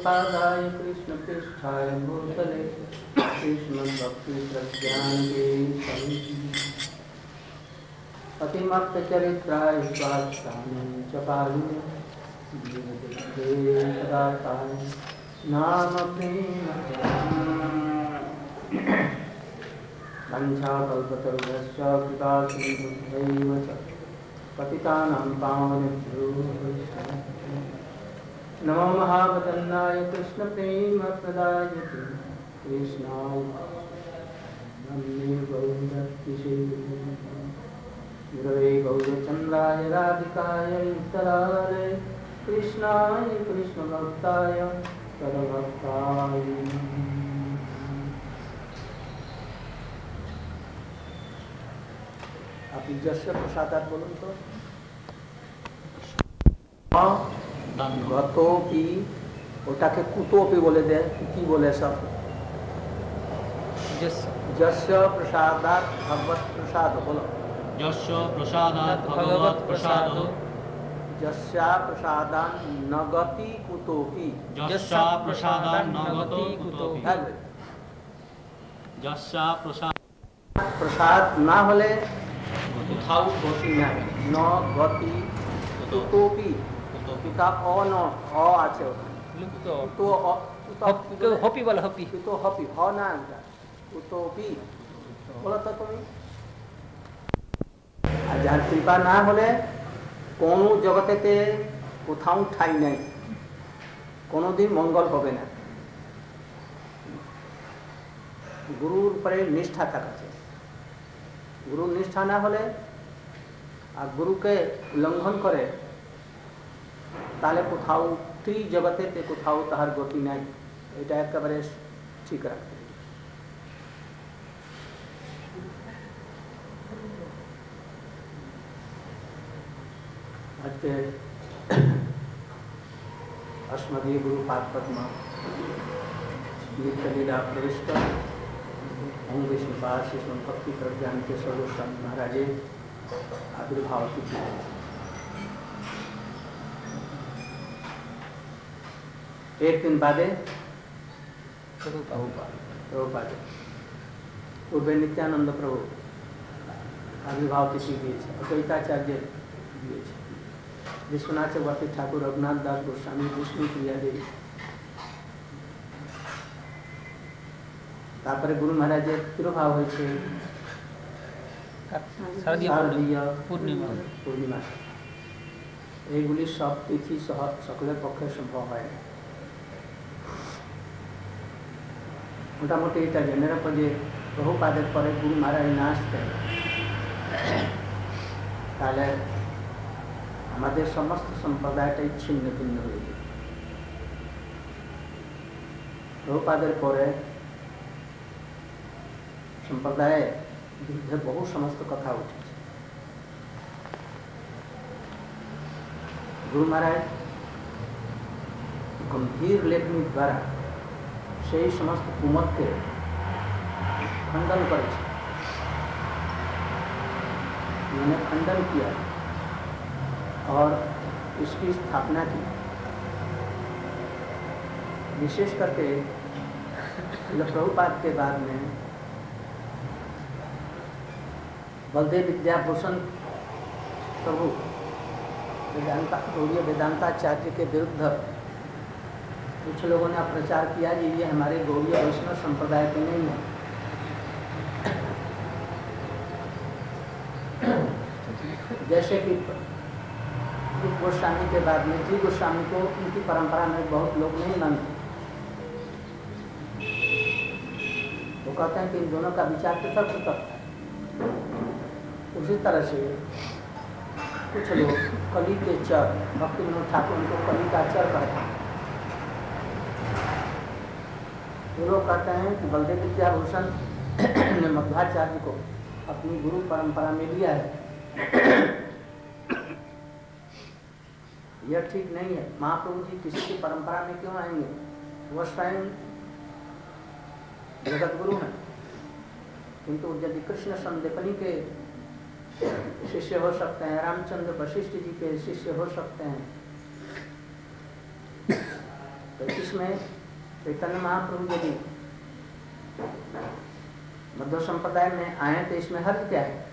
गौड़पादाय कृष्णपृष्ठाय भूतले श्रीमद्भक्तिप्रज्ञानदेशिकाय अतिमप्तचरित्राय स्वात्सानं चकारिणे दीनदुःखदाताय नामप्रेमप्रदाय वञ्चाकल्पतरुभ्यश्च कृपासिन्धुभ्यैव च पतितानां पावनेभ्यो वैष्णवेभ्यो नमो महावदन्नाय कृष्णप्रेमप्रदायते कृष्णाय नमे गौरक्तिशे गुरवे गौरचन्द्राय राधिकायै तरालये कृष्णाय कृष्णभक्ताय तद्भक्ताय आप जस्य प्रसादात बोलूं तो गतोपि ওটাকে কুতোপি বলে দেয় কি বলে সব যস্য প্রসাদাত ভগবত প্রসাদ বলো যস্য প্রসাদাত ভগবত প্রসাদ যস্যা প্রসাদান নগতি কুতোপি যস্যা প্রসাদান নগতি কুতোপি যস্যা প্রসাদ না হলে কোথাও গতি নাই ন গতি কুতোপি কুতা অ ন অ আছে তো হপি বলে হপি তো হপি হ না কুতোপি বলো তো তুমি আর যার কৃপা না হলে কোনো জগতেতে কোথাও ঠাই নাই কোনোদিন মঙ্গল হবে না গুরুর উপরে নিষ্ঠা থাকছে গুরুর নিষ্ঠা না হলে আর গুরুকে উল্লঙ্ঘন করে তাহলে কোথাও ত্রিজগতেতে কোথাও তাহার গতি নাই এটা একেবারে ঠিক রাখতে আজকে अस्मदीय गुरुपाद पद्म नित्यलीला प्रविष्ट अंग विष्णुपाद शिष्ण भक्ति प्रज्ञान के सर्वोत्तम महाराजे आविर्भाव तिथि एक दिन बादे प्रभुपाद पूर्वे नित्यानंद प्रभु आविर्भाव तिथि दिए अद्वैताचार्य दिए विश्वनाथ चक्रवर्ती ठाकुर रघुनाथ दास गोस्वामी विष्णु प्रिया देवी तारपरे गुरु महाराज तिरुभाव হয়েছে শারদীয় পূর্ণিমা এইগুলি সব তিথি সকলের পক্ষে সম্ভব হয় না মোটামুটি এটা জেনে রাখো যে প্রভুপাদের পরে গুরু মহারাজ না আসতেন তাহলে আমাদের সমস্ত সম্প্রদায়টাই ছিন্ন ভিন্ন হয়ে যেত প্রভুপাদের পরে সম্প্রদায়ের বিরুদ্ধে বহু সমস্ত কথা উঠেছে গুরু মহারাজ गंभीर लेखनी द्वारा সেই সমস্ত কুমতকে खंडन করেছে उन्होंने खंडन किया और इसकी स्थापना की विशेष करके प्रभुपाद के बाद में बलदेव विद्याभूषण प्रभु गौड़ीय वेदांताचार्य के विरुद्ध कुछ लोगों ने प्रचार किया कि ये हमारे गौड़ीय वैष्णव संप्रदाय के नहीं है जैसे कि गोस्वामी के बाद में जी गोस्वामी को उनकी परंपरा में बहुत लोग नहीं मानते वो कहते हैं कि इन दोनों का विचार पृथक पृथक है उसी तरह से कुछ लोग कली के चर भक्ति विनोद ठाकुर उनको कली का चर कहते हैं वो लोग कहते हैं कि बलदेव विद्याभूषण ने मध्वाचार्य को अपनी गुरु परंपरा में लिया है यह ठीक नहीं है महाप्रभु जी किसी की परंपरा में क्यों आएंगे वह स्वयं जगत गुरु हैं किंतु यदि कृष्ण संदीपनी के शिष्य हो सकते हैं रामचंद्र वशिष्ठ जी के शिष्य हो सकते हैं तो तो इसमें चैतन्य महाप्रभु यदि मध्व संप्रदाय में आए तो इसमें हर्ज क्या है?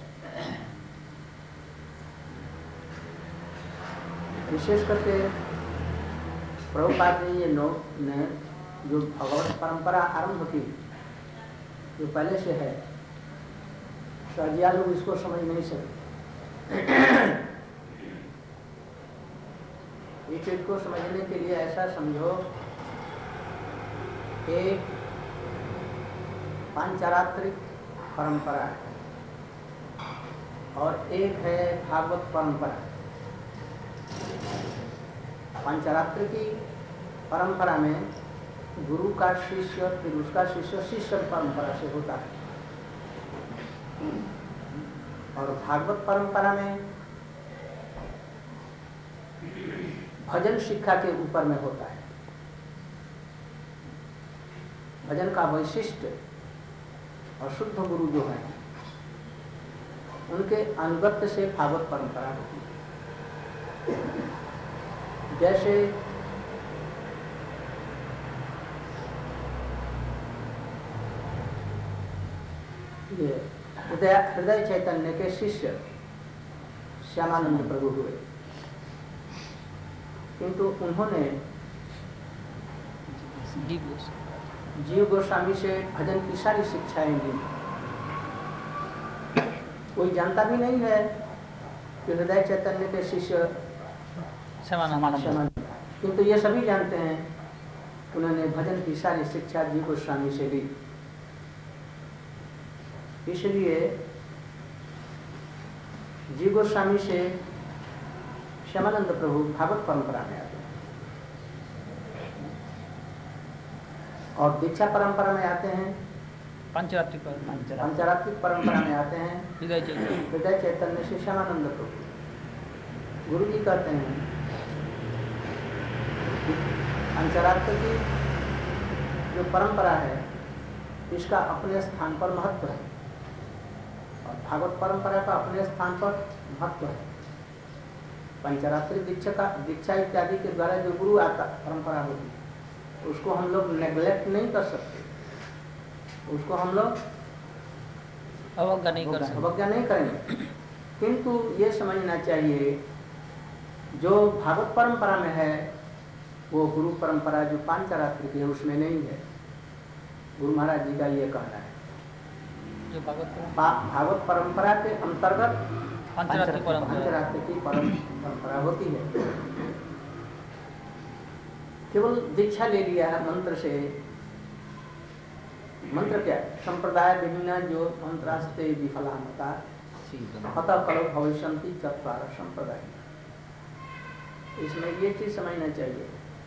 विशेष करके प्रभुपाद जी ने जो भगवत परंपरा आरंभ की, जो पहले से है, शाजिया लोग इसको समझ नहीं सकते। इस चीज को समझने के लिए ऐसा समझो, एक पांचरात्रिक परंपरा है और एक है भागवत परंपरा। पांचरात्रि की परंपरा में गुरु का शिष्य फिर उसका शिष्य शिष्य परंपरा से होता है, और भागवत परंपरा में भजन शिक्षा के ऊपर में होता है। भजन का वैशिष्ट और शुद्ध गुरु जो है उनके अनुगत्य से भागवत परंपरा होती है। जैसे ये हृदय चैतन्य के शिष्य श्यामानंद प्रभु हुए, किंतु उन्होंने जीव गोस्वामी से भजन की सारी शिक्षाएं ली। कोई जानता भी नहीं है कि हृदय चैतन्य के शिष्य श्यामानंद, किंतु ये सभी जानते हैं उन्होंने भजन की सारी शिक्षा जीव गोस्वामी से ली। इसलिए जीव गोस्वामी से श्यामानंद प्रभु भागवत परंपरा में आते हैं, और दीक्षा परंपरा में आते हैं, पंचरात्रिक परंपरा में आते हैं हृदय चैतन्य से श्यामानंद प्रभु। गुरु जी कहते हैं पंचरात्र की जो परंपरा है इसका अपने स्थान पर महत्व है, और भागवत परंपरा का अपने स्थान पर महत्व है। पंचरात्रि दीक्षा इत्यादि के द्वारा जो गुरु आता परंपरा होती है उसको हम लोग नेग्लेक्ट नहीं कर सकते, उसको हम लोग अवज्ञा नहीं करेंगे। किंतु ये समझना चाहिए जो भागवत परंपरा में है वो गुरु परंपरा जो पांचरात्रि की है उसमें नहीं है। गुरु महाराज जी का ये कहना है, जो भागवत परंपरा के अंतर्गत पंचरात्रि की परंपरा होती है। केवल दीक्षा ले लिया है मंत्र से, मंत्र क्या संप्रदाय विभिन्न जो मंत्रास्ते विफलामता अतः कलो भविष्यन्ति चत्वार संप्रदाय। इसमें ये चीज समझना चाहिए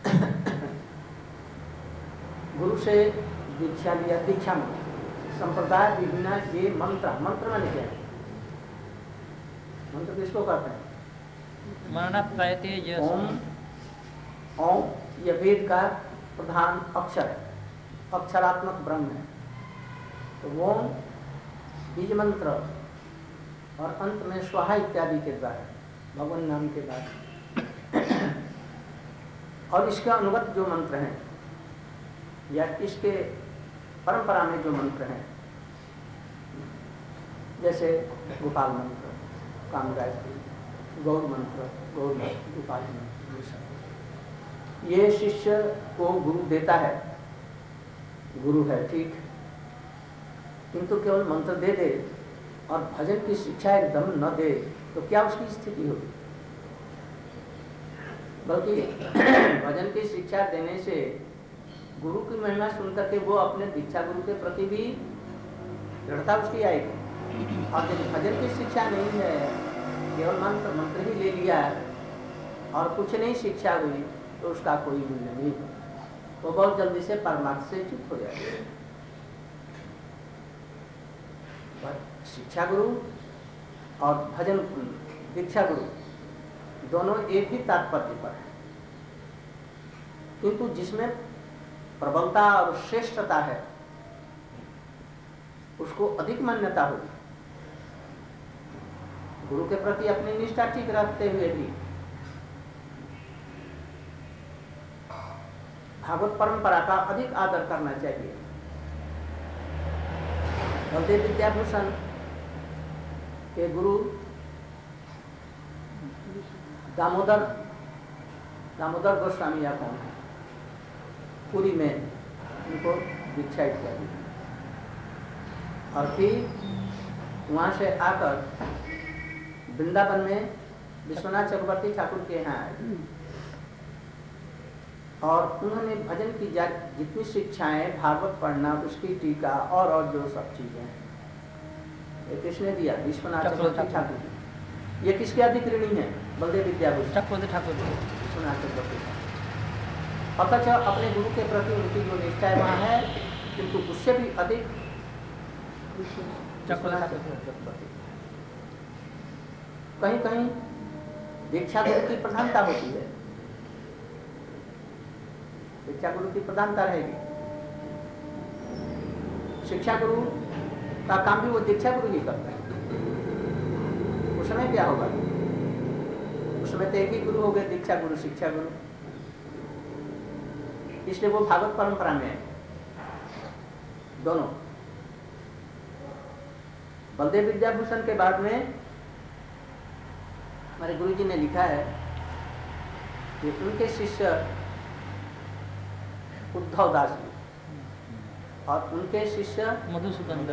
गुरु से दीक्षा लिया, दीक्षा में संप्रदाय विभिन्न ये मंत्र माने क्या है? मंत्र किसको कहते हैं? ओम यह वेद का प्रधान अक्षर है, अक्षरात्मक ब्रह्म है। तो ओम बीज मंत्र और अंत में स्वाहा इत्यादि के द्वारा भगवान नाम के द्वारा और इसके अनुगत जो मंत्र हैं या इसके परंपरा में जो मंत्र हैं जैसे गोपाल मंत्र, काम गायत्री, गौर मंत्र, गोपाल मंत्र, ये शिष्य को गुरु देता है, गुरु है ठीक, किंतु केवल मंत्र दे दे और भजन की शिक्षा एकदम न दे तो क्या उसकी स्थिति होगी? बल्कि भजन की शिक्षा देने से गुरु की महिमा सुनकर के वो अपने दीक्षा गुरु के प्रति भी दृढ़ता उसकी आएगी। और यदि भजन की शिक्षा नहीं है, केवल मंत्र ही ले लिया और कुछ नहीं शिक्षा हुई तो उसका कोई मूल्य नहीं, वो बहुत जल्दी से परमार्थ से च्युत हो जाएगा। शिक्षा गुरु और भजन दीक्षा गुरु दोनों एक ही तात्पर्य पर है, किंतु जिसमें प्रबलता और श्रेष्ठता है उसको अधिक मान्यता होगी। गुरु के प्रति अपनी निष्ठा ठीक रखते हुए भी भागवत परंपरा का अधिक आदर करना चाहिए। बलदेव विद्याभूषण के गुरु दामोदर गोस्वामी या कौन है, पुरी में उनको दीक्षा इत्यादि, और फिर वहाँ से आकर वृंदावन में विश्वनाथ चक्रवर्ती ठाकुर के यहाँ आए और उन्होंने भजन की जितनी शिक्षाएं, भागवत पढ़ना, उसकी टीका और जो सब चीजें हैं, ये किसने दिया? विश्वनाथ चक्रवर्ती ठाकुर जी। ये किसके अधिकृणी है? बलदेव विद्याभूषण चक्रवर्ती ठाकुर जी। विश्वनाथ चक्रवर्ती ठाकुर। अथच अपने गुरु के प्रति उनकी जो निष्ठा है वहाँ है, किंतु उससे भी अधिक चक्रवर्ती। कहीं कहीं दीक्षा गुरु की प्रधानता होती है, दीक्षा गुरु की प्रधानता रहेगी। शिक्षा गुरु का काम भी वो दीक्षा गुरु ही करता है। उस समय क्या होगा? उस समय तो एक ही गुरु हो गए, दीक्षा गुरु, शिक्षा गुरु। इसलिए वो भागवत परंपरा में है दोनों। बलदेव विद्याभूषण के बाद में हमारे गुरु जी ने लिखा है कि उनके शिष्य उद्धव दास जी और उनके शिष्य मधुसूदन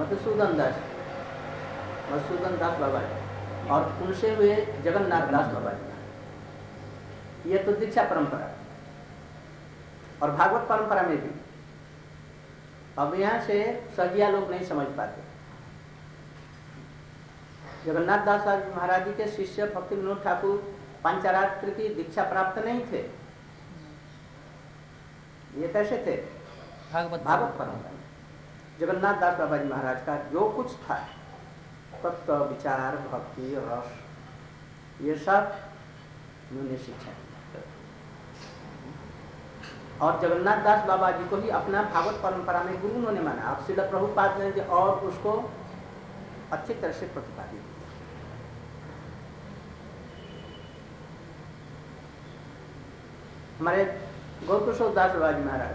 दास बाबा जी, और उनसे हुए जगन्नाथ दास बाबा जी। ये तो दीक्षा परंपरा। और भागवत परंपरा में भी अब यहाँ से सजिया लोग नहीं समझ पाते। जगन्नाथ दास महाराज जी के शिष्य भक्ति विनोद ठाकुर पंचरात्र की दीक्षा प्राप्त नहीं थे। ये कैसे थे? भागवत परंपरा में जगन्नाथ दास बाबा जी महाराज का जो कुछ था, तत्व, विचार, भक्ति, रस, ये सब उन्होंने शिक्षा दी। और जगन्नाथ दास बाबा जी को ही अपना भागवत परंपरा में गुरु उन्होंने माना। अब श्रील प्रभुपाद ने और उसको अच्छी तरह से प्रतिपादित किया। हमारे गौरकिशोर दास बाबा जी महाराज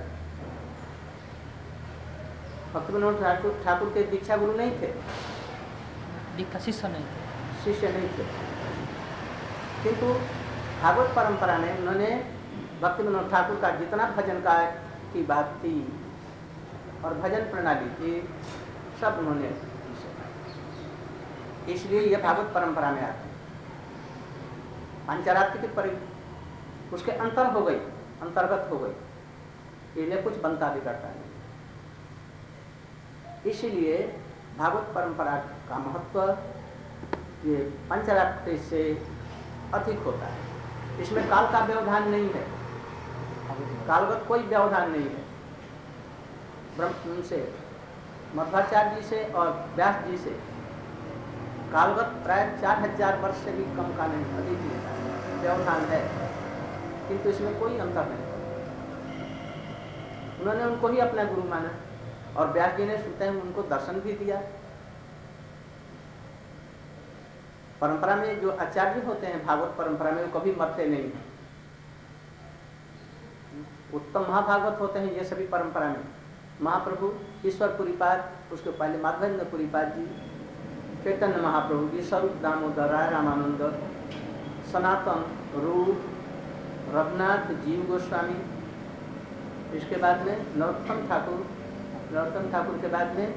भक्ति विनोद ठाकुर के दीक्षा गुरु नहीं थे, दीक्षा शिष्य नहीं थे, किंतु भागवत परंपरा में उन्होंने भक्ति विनोद ठाकुर का जितना भजन का की बात थी और भजन प्रणाली थी, सब उन्होंने, इसलिए यह भागवत परंपरा में आते हैं। पंचरात्र की उसके अंतर्गत हो गई, इसलिए कुछ बनता बिगड़ता नहीं। इसलिए भागवत परंपरा का महत्व ये पंचरात्र से अधिक होता है। इसमें काल का व्यवधान नहीं है, कालगत कोई व्यवधान नहीं है। ब्रह्म से, मध्वाचार्य जी से और व्यास जी से कालगत प्राय 4000 वर्ष से भी कम का नहीं, अधिक नहीं व्यवधान है, किंतु इसमें कोई अंतर नहीं। उन्होंने उनको ही अपना गुरु माना और व्यास जी ने स्वतः उनको दर्शन भी दिया। परंपरा में जो आचार्य होते हैं भागवत परंपरा में, वो कभी मरते नहीं हैं। उत्तम महाभागवत होते हैं ये सभी परंपरा में। महाप्रभु ईश्वर पुरीपाद, उसके पहले माधवेंद्र पुरीपाद जी, चैतन्य महाप्रभु जी, स्वरूप दामोदर, राय रामानंद, सनातन, रूप, रघुनाथ, जीव गोस्वामी, इसके बाद में नरोत्तम ठाकुर के बाद में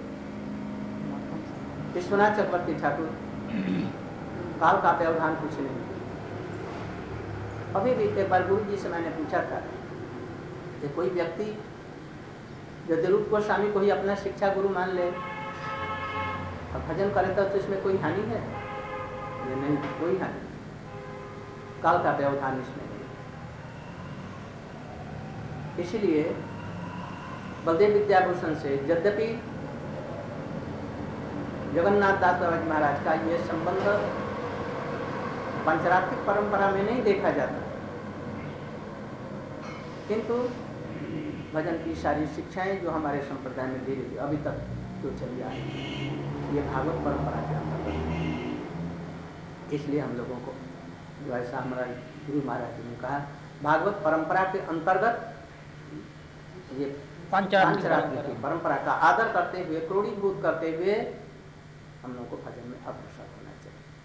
विश्वनाथ चक्रवर्ती ठाकुर। काल का व्यवधान कुछ नहीं। अभी भी एक बार गुरु जी से मैंने पूछा था कि कोई व्यक्ति यदि रूप गोस्वामी को ही अपना शिक्षा गुरु मान ले और भजन करे तो इसमें कोई हानि है? ये नहीं, कोई हानि, काल का व्यवधान इसमें नहीं। इसलिए बलदेव विद्याभूषण से यद्यपि जगन्नाथ दास बाबा जी महाराज का ये संबंध पंचरात्रिक परंपरा में नहीं देखा जाता, किंतु भजन की सारी शिक्षाएं जो हमारे संप्रदाय में धीरे धीरे अभी तक जो चली आ रही है, ये भागवत परंपरा के अंतर्गत। इसलिए हम लोगों को जो ऐसा हमारा गुरु महाराज जी ने कहा, भागवत परंपरा के अंतर्गत ये पांचरात्रि की परंपरा का आदर करते हुए, क्रोड़ीभूत करते हुए हम लोगों को भजन में अग्रसर होना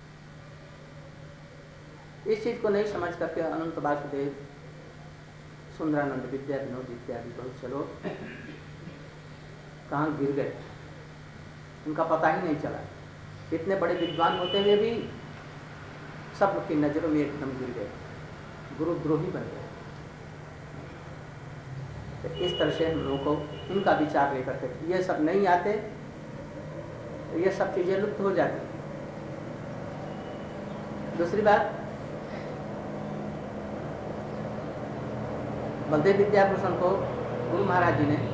चाहिए। इस चीज को नहीं समझ करके अनंत वासुदेव, सुंदरानंद, विद्या विनोद इत्यादि बहुत से लोग कहाँ गिर गए, उनका पता ही नहीं चला। इतने बड़े विद्वान होते हुए भी सब की नजरों में एकदम गिर गए, गुरुद्रोही बन गए। तो इस तरह से हम लोगों को इनका विचार लेकर के ये सब नहीं आते तो ये सब चीजें लुप्त हो जाती। दूसरी बात, बलदेव विद्याभूषण को गुरु महाराज जी ने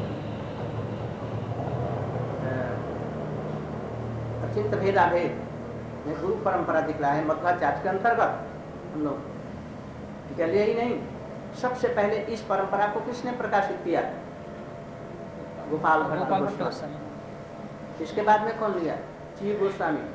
अचिंत भेदाभेद में गुरु परंपरा दिखलाया है। मध्वाचार्य के अंतर्गत हम लोग चलिए ही नहीं, सबसे पहले इस परंपरा को किसने प्रकाशित किया? गोपाल भट्ट गोस्वामी। इसके बाद में कौन लिया? जी गोस्वामी।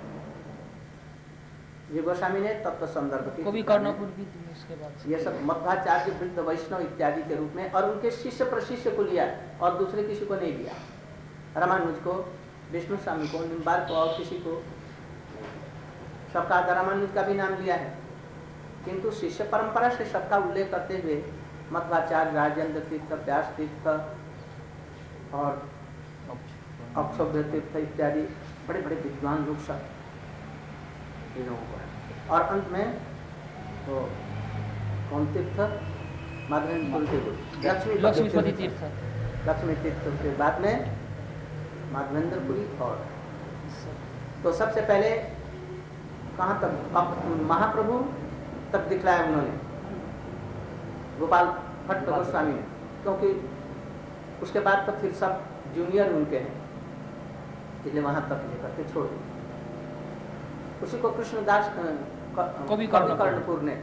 जी गोस्वामी ने तत्व संदर्भ की कर्णपुर भी इसके बाद ये सब मध्वाचार्य, वृद्ध वैष्णव इत्यादि के रूप में, और उनके शिष्य प्रशिष्य को लिया और दूसरे किसी को नहीं लिया। रामानुज को, विष्णु स्वामी को, निम्बार को और किसी को, सबका रामानुज का भी नाम लिया है, किंतु शिष्य परंपरा से सबका उल्लेख करते हुए मध्वाचार्य, राजेंद्र तीर्थ, व्यास तीर्थ और अक्षोभ्य तीर्थ इत्यादि बड़े बड़े विद्वान लोग सब इन लोगों को है। और अंत में तो कौन तीर्थ? माधवेंद्रपुरी के लक्ष्मीपति तीर्थ, लक्ष्मी तीर्थ के बाद में माधवेंद्रपुरी। और तो सबसे पहले कहाँ तक? महाप्रभु तक दिखलाया उन्होंने, गोपाल भट्ट गोस्वामी ने, क्योंकि उसके बाद तो फिर सब जूनियर उनके हैं, इसलिए वहां तक लेकर के छोड़ दिया। उसी को कृष्णदास कवि कर्णपुर ने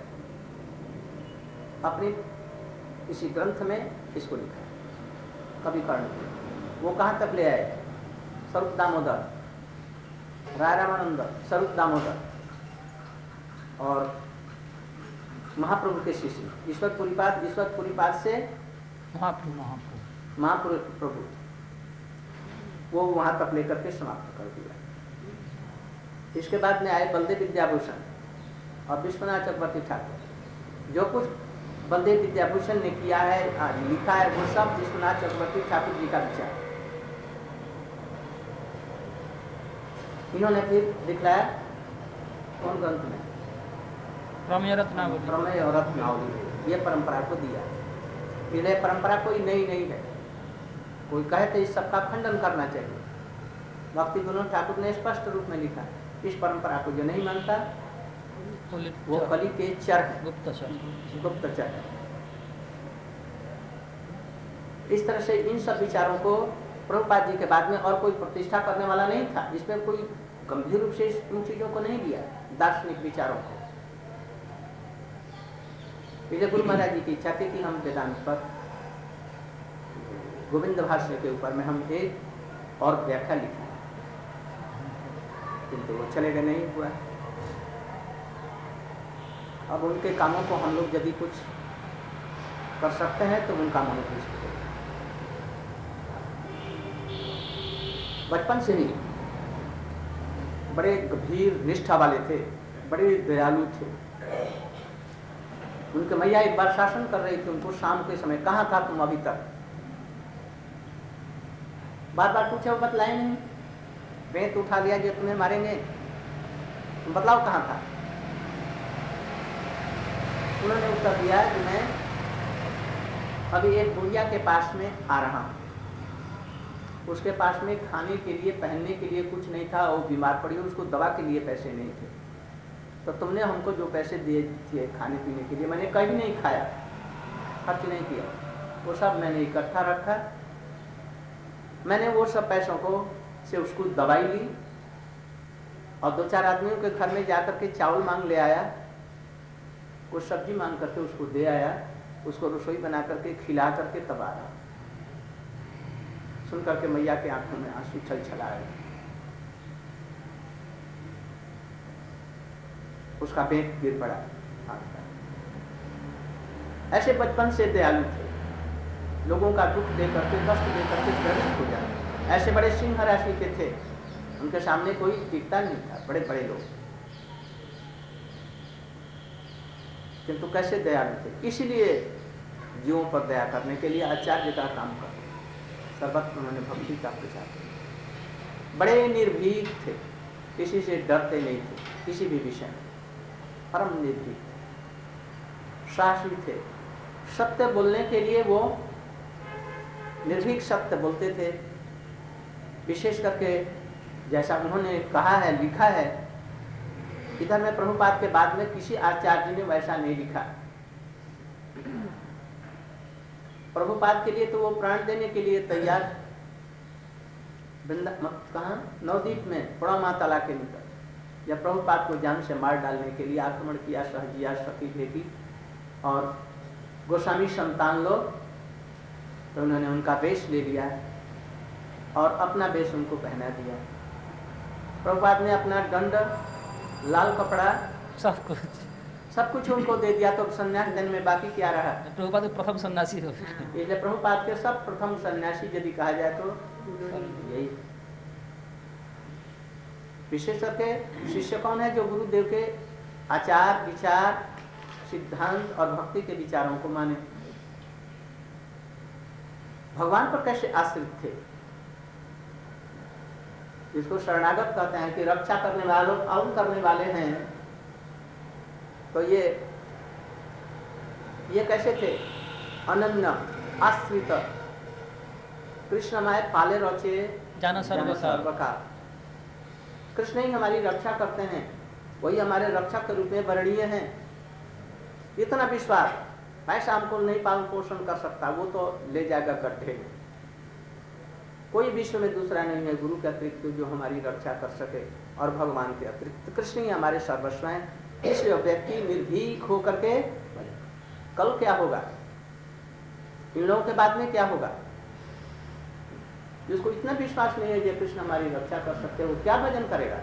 अपनी किसी ग्रंथ में इसको लिखा, कवि कर्णपुर। वो कहाँ तक ले आए? स्वरूप दामोदर, राय रामानंद, स्वरूप दामोदर और महाप्रभु के शिष्य ईश्वर पुरीपाद से महाप्रभु, वो वहां तक लेकर के समाप्त कर दिया। इसके बाद में आए बलदेव विद्याभूषण और विश्वनाथ चक्रवर्ती ठाकुर। जो कुछ बलदेव विद्याभूषण ने किया है, लिखा है, वो सब विश्वनाथ चक्रवर्ती ठाकुर जी का विचार। इन्होंने फिर दिखलाया कौन ग्रंथ में? प्रमेय और रत्नावली। ये परंपरा को दिया। ये परंपरा कोई नई नहीं है, कोई कहे तो इस सबका खंडन करना चाहिए। भक्ति विनोद ठाकुर ने स्पष्ट रूप में लिखा, इस परंपरा को जो नहीं मानता वो कली के चर है, गुप्तचर है। इस तरह से इन सब विचारों को प्रभुपाद जी के बाद में और कोई प्रतिष्ठा करने वाला नहीं था। इसमें कोई गंभीर रूप से इन चीजों को नहीं लिया, दार्शनिक विचारों को। इसलिए गुरु महाराज जी की इच्छा थी कि हम वेदांत पर गोविंद भाष्य के ऊपर में हम एक और व्याख्या लिखें, किंतु वो चलेगा नहीं हुआ। अब उनके कामों को हम लोग यदि कुछ कर सकते हैं तो उन कामों में कुछ बचपन से ही बड़े गंभीर निष्ठा वाले थे, बड़े दयालु थे। उनके मैया एक बार शासन कर रही थी उनको शाम के समय, कहाँ था तुम अभी तक? बार बार पूछा, वो बतलाए नहीं। बेंत उठा लिया जो तुम्हें मारेंगे, तुम बतलाओ कहाँ था? उन्होंने उत्तर दिया कि मैं अभी एक बुढ़िया के पास में आ रहा हूँ, उसके पास में खाने के लिए, पहनने के लिए कुछ नहीं था, वो बीमार पड़ी, उसको दवा के लिए पैसे नहीं थे, तो तुमने हमको जो पैसे दिए थे खाने पीने के लिए, मैंने कभी नहीं खाया, खर्च नहीं किया, वो सब मैंने इकट्ठा रखा। मैंने वो सब पैसों को से उसको दवाई ली और दो चार आदमियों के घर में जाकर के चावल मांग ले आया, वो सब्जी मांग करके उसको दे आया, उसको रसोई बना करके खिला करके तब आया। सुन करके मैया के आंखों में आंसू छल छलाए, उसका पेट गिर पड़ा। ऐसे बचपन से दयालु थे। लोगों का दुख दे करके, कष्ट दे करके प्रेरित हो जाए। ऐसे बड़े सिंह राशि के थे, उनके सामने कोई टिकता नहीं था, बड़े बड़े लोग, किंतु कैसे दयालु थे। इसीलिए जीवों पर दया करने के लिए आचार्य का काम कर सर्वत्र उन्होंने भक्ति का प्रचार किया। बड़े निर्भीक थे, किसी से डरते नहीं थे, किसी भी विषय में परम निर्भीक थे, साहसी थे। सत्य बोलने के लिए वो निर्भीक सत्य बोलते थे। विशेष करके जैसा उन्होंने कहा है, लिखा है, इधर में प्रभुपाद के बाद में किसी आचार्य ने वैसा नहीं लिखा। प्रभुपाद के लिए तो वो प्राण देने के लिए तैयार, कहाँ नवदीप में पुड़ा ताला के निकट जब प्रभुपाद को जान से मार डालने के लिए आक्रमण किया, सहजिया सती भेदी और गोस्वामी संतान लोग, तो उन्होंने उनका वेश ले लिया और अपना वेश उनको पहना दिया। प्रभुपाद ने अपना दंड, लाल कपड़ा, सब कुछ उनको दे दिया, तो सन्यास देने में बाकी क्या रहा। प्रभुपाद प्रथम सन्यासी हो, इसलिए प्रभुपाद के सब प्रथम सन्यासी यदि कहा जाए तो यही। विशेष करके शिष्य कौन है? जो गुरुदेव के आचार विचार सिद्धांत और भक्ति के विचारों को माने, भगवान पर कैसे आश्रित थे, जिसको शरणागत कहते हैं कि रक्षा करने वालों और करने वाले हैं, तो ये कैसे थे? अनन्य आश्रित, कृष्णमय पाले रचे जाना सर्वका। कृष्ण ही हमारी रक्षा करते हैं, वही हमारे रक्षक के रूप में वर्णीय हैं। इतना विश्वास, पैसा हमको नहीं पालन पोषण कर सकता, वो तो ले जाएगा गड्ढे में। कोई विश्व में दूसरा नहीं है गुरु के अतिरिक्त जो हमारी रक्षा कर सके, और भगवान के अतिरिक्त कृष्ण ही हमारे सर्वस्व हैं। इसलिए व्यक्ति निर्भीक होकर के, कल क्या होगा, इन लोगों के बाद में क्या होगा, जिसको इतना विश्वास नहीं है कि कृष्ण हमारी रक्षा कर सकते, वो क्या भजन करेगा?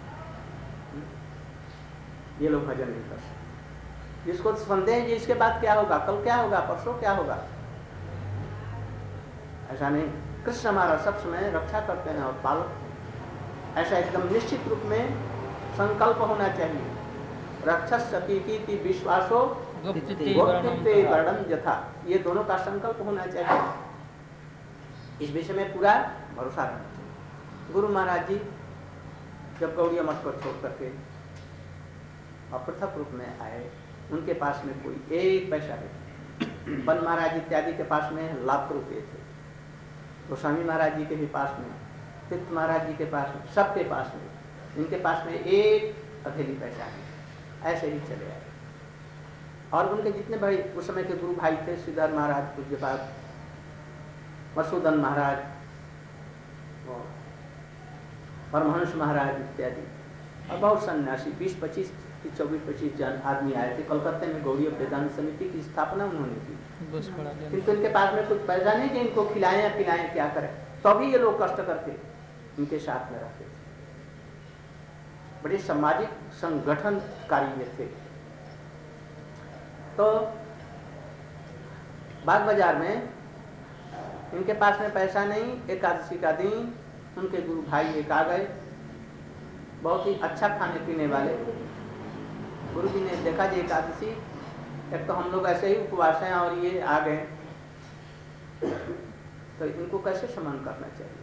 ये लोग भजन नहीं कर सकते। जिसको संदेह है इसके बाद क्या होगा, कल क्या होगा, परसों क्या होगा, ऐसा नहीं। कृष्ण हमारा सब समय रक्षा करते हैं और पालक, ऐसा एकदम निश्चित रूप में संकल्प होना चाहिए। रक्षस्यति विश्वासो गोप्तिते वर्णम यथा, ये दोनों का संकल्प होना चाहिए। इस विषय में पूरा भरोसा रखना चाहिए। गुरु महाराज जी जब गौड़िया मठ को छोड़ करके पृथक रूप में आए, उनके पास में कोई एक पैसा नहीं। बन महाराज इत्यादि के पास में लाख रुपये थे, गोस्वामी महाराज जी के भी पास में, तीर्थ महाराज जी के पास में, सबके पास में, इनके पास में एक हथेली पैसा नहीं। ऐसे ही चले आए। और उनके जितने भाई उस समय के गुरु भाई थे, श्रीधर महाराज, पूज्यपाद मसूदन महाराज, परमहंस महाराज इत्यादि, और बहुत सन्यासी, 24-25 जन आदमी आए थे। कलकत्ते में गौड़ीय वेदांत समिति की स्थापना उन्होंने की, किंतु इनके पास में कुछ पैसा नहीं कि इनको खिलाएं या पिलाएं, क्या करें। तभी ये लोग कष्ट करके इनके साथ में रहते थे। बड़े सामाजिक संगठन कार्य थे। तो बाग बाजार में इनके पास में पैसा नहीं, एकादशी का दिन उनके गुरु भाई एक आ गए, बहुत ही अच्छा खाने पीने वाले। गुरु जी ने देखा जी एकादशी, एक तो हम लोग ऐसे ही उपवास हैं और ये आ गए, तो इनको कैसे सम्मान करना चाहिए।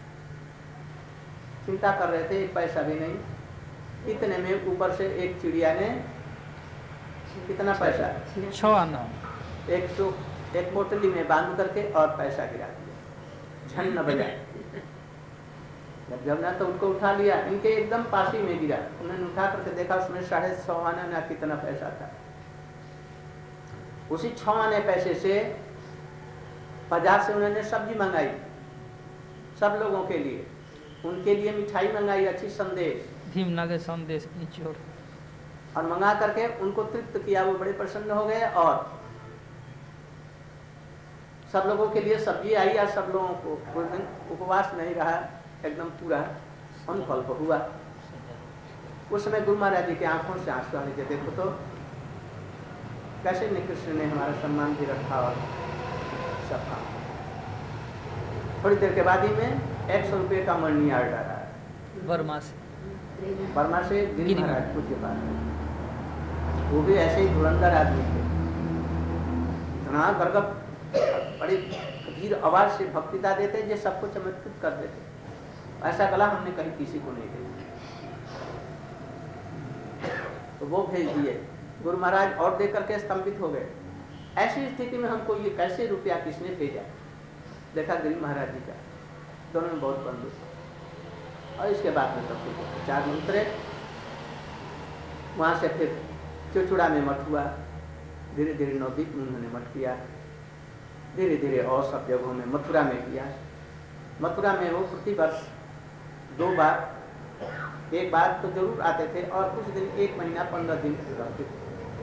चिंता कर रहे थे, एक पैसा भी नहीं। इतने में ऊपर से एक चिड़िया ने कितना पैसा, 6 आना, एक पोटली में बांध करके और पैसा गिरा दिया, झन न बजा। जब ना तो उनको उठा लिया, इनके एकदम पास ही में गिरा। उन्होंने उठा करके देखा, उसमें 6.5 आना ना कितना पैसा था। उसी 6 आने पैसे से बाजार से उन्होंने सब्जी मंगाई सब लोगों के लिए, उनके लिए मिठाई मंगाई, अच्छी संदेश, भीमना के संदेश निचोड़, और मंगा करके उनको तृप्त किया। वो बड़े प्रसन्न हो गए और सब लोगों के लिए सब्जी आई, और सब लोगों को उस दिन उपवास नहीं रहा, एकदम पूरा संकल्प हुआ। उस समय गुरु महाराज जी के आंखों से आंसू आने के, देखो तो कैसे कृष्ण ने हमारा सम्मान भी रखा और सब काम। थोड़ी देर के बाद ही में 100 रुपये का मनी ऑर्डर आया बर्मा से गिरी महाराज पूज्य पास। वो भी ऐसे ही धुरंधर आदमी थे, इतना गर्गप बड़ी गंभीर आवाज से भक्तिता देते जो सबको चमत्कृत कर देते। ऐसा गला हमने कहीं किसी को नहीं देखा। तो वो भेज दिए। गुरु महाराज और देख करके स्तंभित हो गए। ऐसी स्थिति में हमको ये कैसे रुपया किसने भेजा? देखा गिरी महाराज जी का, दोनों में बहुत बंधु। और इसके बाद में सब कुछ 4 दिन उतरे। वहाँ से फिर चुचुड़ा में मठ हुआ, धीरे धीरे नवदीप में उन्होंने मठ किया, धीरे धीरे और सब जगहों में, मथुरा में किया। मथुरा में वो प्रति वर्ष 2 बार, एक बार तो जरूर आते थे और कुछ दिन 1 महीना 15 दिन रहते थे।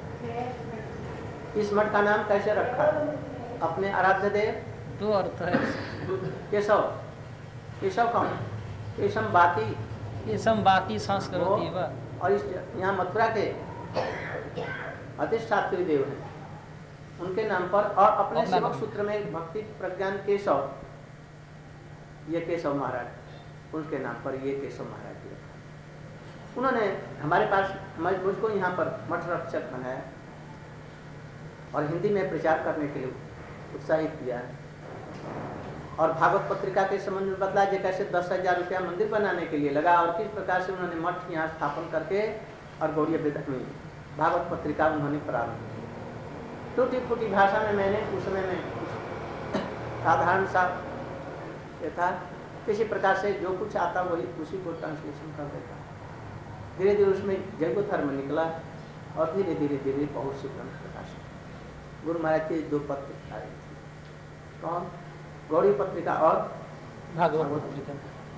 इस मठ का नाम कैसे रखा? अपने आराध्य देव 2 अर्थ है। केशव। केशव कौन? केशव बाकी, ये सब बाकी संस्कृति वा। और इस यहाँ मथुरा के अधिष्ठात्री देव हैं, उनके नाम पर। और अपने सेवक सूत्र में भक्ति प्रज्ञान केशव, ये केशव महाराज, उनके नाम पर ये केशव महाराज जी रखा। उन्होंने हमारे पास मुझको यहाँ पर मठ रक्षक बनाया और हिंदी में प्रचार करने के लिए उत्साहित किया। और भागवत पत्रिका के संबंध में बतला जो कैसे 10,000 रुपया मंदिर बनाने के लिए लगा और किस प्रकार से उन्होंने मठ यहाँ स्थापन करके और गौड़ीय वेदांत में भागवत पत्रिका उन्होंने प्रारंभ की। टूटी फूटी भाषा में मैंने उस समय में साधारण सा ये था, किसी प्रकार से जो कुछ आता वही उसी को ट्रांसलेशन कर देता। धीरे धीरे उसमें जैव धर्म निकला और धीरे धीरे धीरे बहुत से ग्रंथ प्रकाशित। गुरु महाराज के 2 पत्र आए थे, कौन? गौड़ी पत्रिका और भागवत पत्रिका,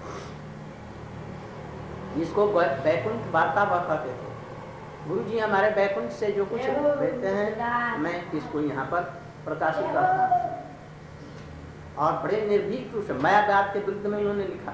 जिसको बैकुंठ वार्ता कहते थे। गुरु जी हमारे बैकुंठ से जो कुछ देते हैं मैं इसको यहाँ पर प्रकाशित करता हूँ। और बड़े निर्भीक रूप से मायावाद के विरुद्ध में उन्होंने लिखा।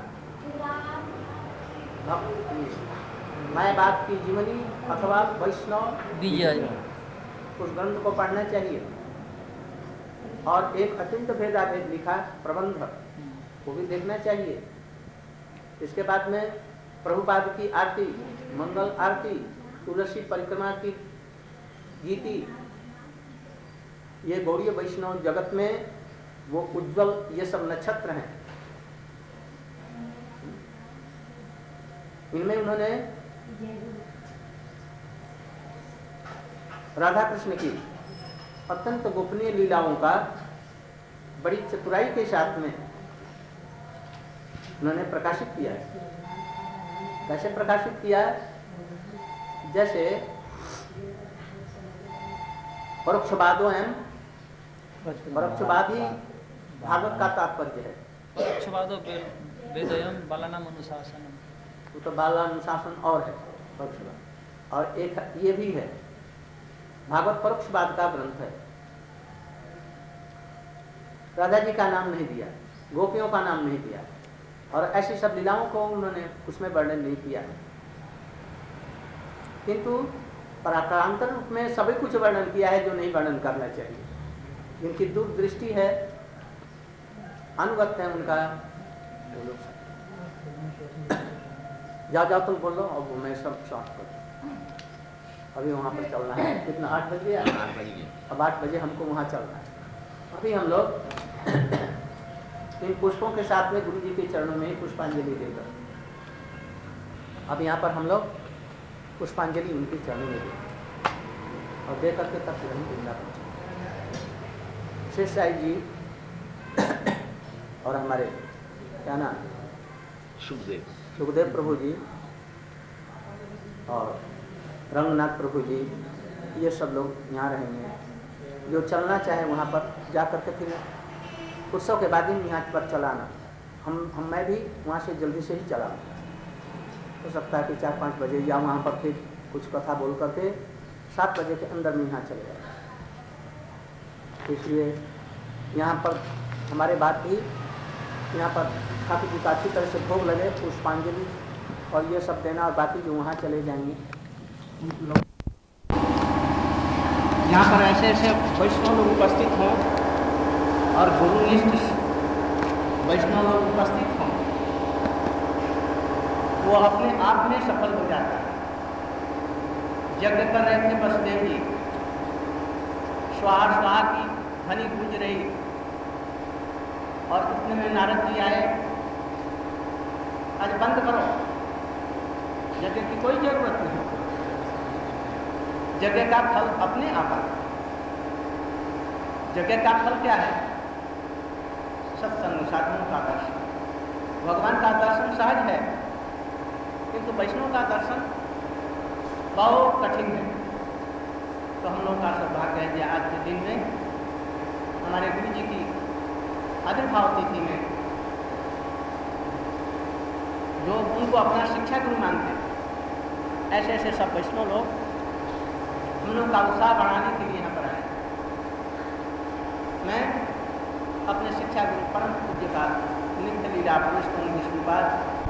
मायावाद की जीवनी अथवा वैष्णव विजय, उस ग्रंथ को पढ़ना चाहिए। और एक अत्यंत भेदाभेद लिखा प्रबंध, वो भी देखना चाहिए। इसके बाद में प्रभुपाद की आरती, मंगल आरती, तुलसी परिक्रमा की गीति, ये गौड़ीय वैष्णव जगत में वो उज्जवल ये सब नक्षत्र हैं। इनमें उन्होंने राधा कृष्ण की अत्यंत गोपनीय लीलाओं का बड़ी चतुराई के साथ में उन्होंने प्रकाशित किया है। कैसे प्रकाशित किया? जैसे परोक्षवादो एवं परोक्षवाद ही भागवत का तात्पर्य है। परोक्षवादो वेदयम बालानाम अनुशासन, वो तो बालानुशासन और है परोक्षवाद। और एक ये भी है, भागवत परोक्षवाद का ग्रंथ है। राधा जी का नाम नहीं दिया, गोपियों का नाम नहीं दिया, और ऐसी सब लीलाओं को उन्होंने उसमें वर्णन नहीं किया। किंतु पराकारांतर रूप में सभी कुछ वर्णन किया है जो नहीं वर्णन करना चाहिए। जिनकी दूरदृष्टि है, अनुगत है उनका, बोलो जाओ जाओ तुम बोलो, और वो मैं सब शॉर्ट कर। अभी वहाँ पर चलना है, कितना 8 बजे? 8 बजे। अब 8 बजे हमको वहाँ चलना है। अभी हम लोग इन पुष्पों के साथ में गुरु जी के चरणों में पुष्पांजलि देकर, अब यहाँ पर हम लोग पुष्पांजलि उनके चरणों में दें और दे करके तब फिर हम वृंदावन चलें। शेष साई जी और हमारे क्या नाम, सुखदेव प्रभु जी और रंगनाथ प्रभु जी, ये सब लोग यहाँ रहेंगे। जो चलना चाहे वहाँ पर जा करके फिर उत्सव के बाद ही यहाँ पर चलाना। मैं भी वहाँ से जल्दी से ही चला हो सकता है कि 4-5 बजे या वहाँ पर फिर कुछ कथा बोल करके 7 बजे के अंदर में यहाँ चले जाए। इसलिए यहाँ पर हमारे बाद भी यहाँ पर ठाकुर जी का अच्छी तरह से भोग लगे, पुष्पांजलि और ये सब देना, और बाकी जो वहाँ चले जाएंगे यहाँ पर ऐसे ऐसे वैष्णव लोग उपस्थित हों और गुरुनिष्ठ वैष्णव लोग उपस्थित हों, वो अपने आप में सफल हो जाता है। यज्ञ कर रहे थे वसुदेव जी, स्वाहा स्वाहा की ध्वनि गूंज रही और इतने में नारद जी आए, आज बंद करो, यज्ञ की कोई जरूरत नहीं, यज्ञ का फल अपने आप आता। यज्ञ का फल क्या है? सत्संग, साधुओं का दर्शन। भगवान का दर्शन सहज है, किंतु वैष्णव का दर्शन बहुत कठिन है। तो हम लोग का सौभाग्य है कि आज के दिन में हमारे गुरु जी की आविर्भाव तिथि में जो उनको अपना शिक्षा गुरु मानते हैं, ऐसे ऐसे सब वैष्णव लोग हम लोग का उत्साह बढ़ाने के लिए यहाँ पर आए। मैं अपने शिक्षा गुरु परम पूज्यपाद नित्य लीला पुरुषोत्तम विष्णुपाद